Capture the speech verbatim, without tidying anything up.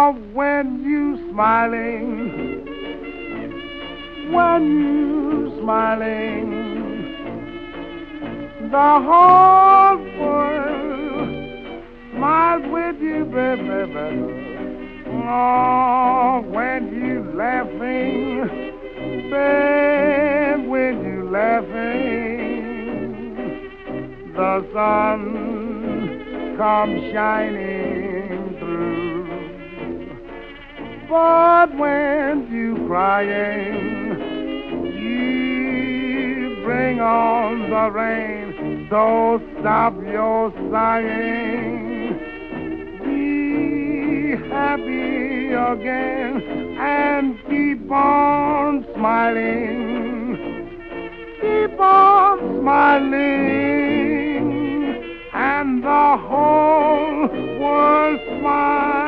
when you smiling, when you smiling, the whole world smiles with you, baby. Oh, when you laughing, babe, when you laughing, the sun comes shining through. But when you crying, you bring on the rain. So stop your sighing, be happy again, and keep on smiling, keep on smiling, and the whole world smiles